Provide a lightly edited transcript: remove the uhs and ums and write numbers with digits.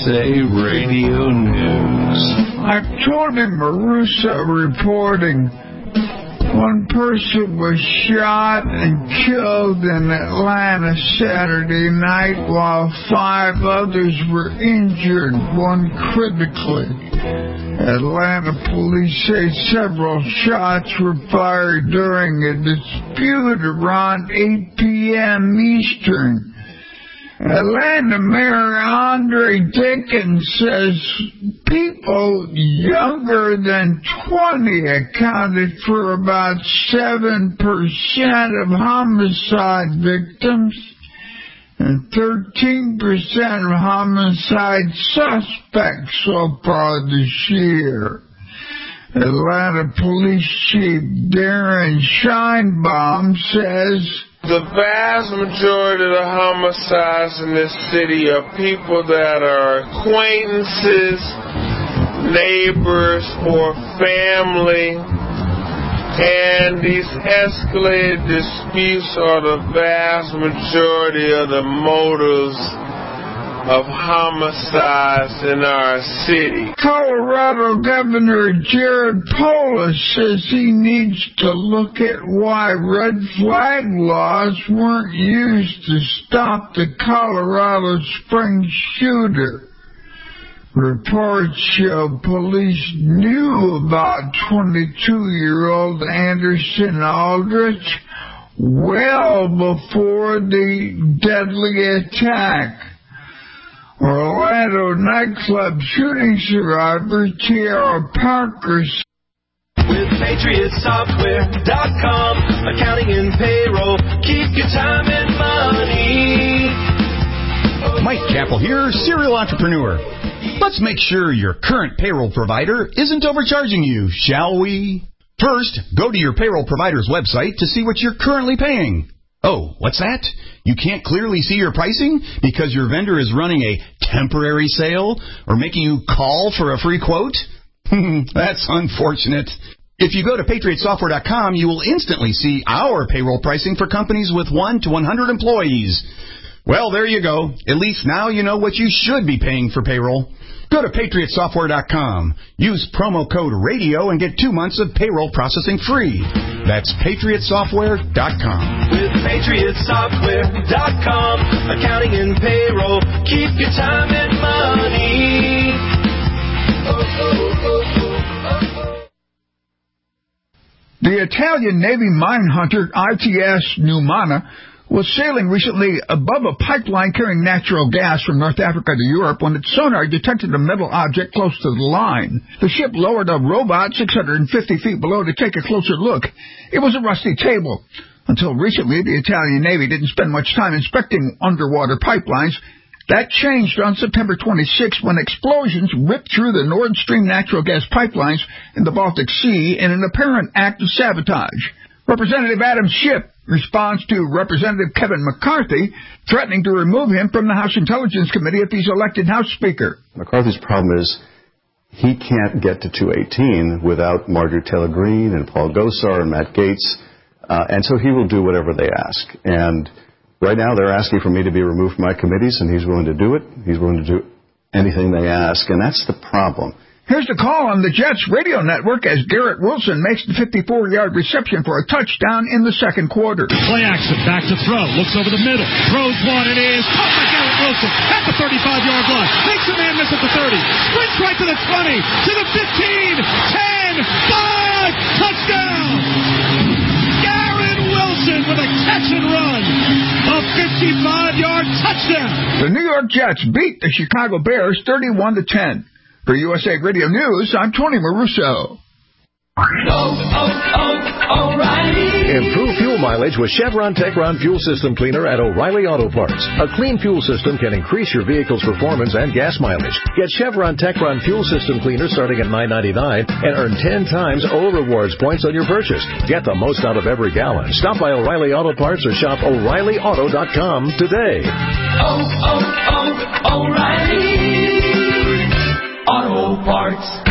USA Radio News. I'm Tony Marusa reporting. One person was shot and killed in Atlanta Saturday night, while 5 others were injured, one critically. Atlanta police say several shots were fired during a dispute around 8 p.m. Eastern. Atlanta Mayor Andre Dickens says people younger than 20 accounted for about 7% of homicide victims and 13% of homicide suspects so far this year. Atlanta Police Chief Darren Scheinbaum says the vast majority of the homicides in this city are people that are acquaintances, neighbors, or family, and these escalated disputes are the vast majority of the motives of homicides in our city. Colorado Governor Jared Polis says he needs to look at why red flag laws weren't used to stop the Colorado Springs shooter. Reports show police knew about 22-year-old Anderson Aldrich well before the deadly attack. Orlando nightclub shooting survivor Tiara Parker. With PatriotSoftware.com, accounting and payroll, keep your time and money. Mike Capel here, serial entrepreneur. Let's make sure your current payroll provider isn't overcharging you, shall we? First, go to your payroll provider's website to see what you're currently paying. Oh, what's that? You can't clearly see your pricing because your vendor is running a temporary sale or making you call for a free quote? That's unfortunate. If you go to PatriotSoftware.com, you will instantly see our payroll pricing for companies with 1 to 100 employees. Well, there you go. At least now you know what you should be paying for payroll. Go to PatriotSoftware.com. Use promo code RADIO and get 2 months of payroll processing free. That's PatriotSoftware.com. With PatriotSoftware.com, accounting and payroll, keep your time and money. The Italian Navy mine hunter ITS Numana was sailing recently above a pipeline carrying natural gas from North Africa to Europe when its sonar detected a metal object close to the line. The ship lowered a robot 650 feet below to take a closer look. It was a rusty table. Until recently, the Italian Navy didn't spend much time inspecting underwater pipelines. That changed on September 26 when explosions ripped through the Nord Stream natural gas pipelines in the Baltic Sea in an apparent act of sabotage. Representative Adam Schiff responds to Representative Kevin McCarthy threatening to remove him from the House Intelligence Committee if he's elected House Speaker. McCarthy's problem is he can't get to 218 without Marjorie Taylor Greene and Paul Gosar and Matt Gaetz, and so he will do whatever they ask. And right now they're asking for me to be removed from my committees, and he's willing to do it. He's willing to do anything they ask, and that's the problem. Here's the call on the Jets radio network as Garrett Wilson makes the 54-yard reception for a touchdown in the second quarter. Play action, back to throw, looks over the middle, throws one, and is caught by Garrett Wilson at the 35-yard line. Makes a man miss at the 30, sprints right to the 20, to the 15, 10, 5, touchdown! Garrett Wilson with a catch and run, a 55-yard touchdown. The New York Jets beat the Chicago Bears 31-10. For USA Radio News, I'm Tony Maruso. O'Reilly. Improve fuel mileage with Chevron Techron Fuel System Cleaner at O'Reilly Auto Parts. A clean fuel system can increase your vehicle's performance and gas mileage. Get Chevron Techron Fuel System Cleaner starting at $9.99 and earn 10 times O Rewards points on your purchase. Get the most out of every gallon. Stop by O'Reilly Auto Parts or shop O'ReillyAuto.com today. O'Reilly Auto Parts.